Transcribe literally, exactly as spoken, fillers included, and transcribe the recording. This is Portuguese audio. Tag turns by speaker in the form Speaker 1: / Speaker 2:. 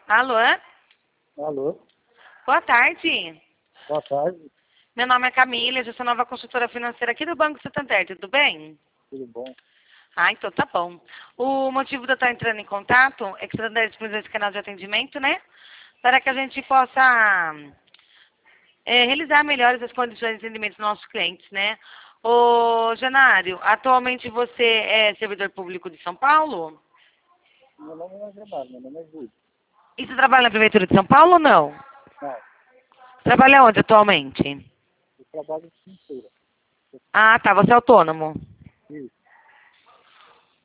Speaker 1: Alô?
Speaker 2: Alô?
Speaker 1: Boa tarde.
Speaker 2: Boa tarde.
Speaker 1: Meu nome é Camila, eu sou nova consultora financeira aqui do Banco Santander, tudo bem?
Speaker 2: Tudo bom?
Speaker 1: Ah, então tá bom. O motivo de eu estar entrando em contato é que o Santander disponibiliza esse canal de atendimento, né? Para que a gente possa é, realizar melhores as condições de atendimento dos nossos clientes, né? Ô, Janário, atualmente você é servidor público de São Paulo?
Speaker 2: Meu nome não é Genaro, meu nome é Júlio.
Speaker 1: E você trabalha na Prefeitura de São Paulo ou não?
Speaker 2: Não,
Speaker 1: Trabalha onde atualmente?
Speaker 2: eu trabalho em pintura.
Speaker 1: Ah, tá, você é autônomo.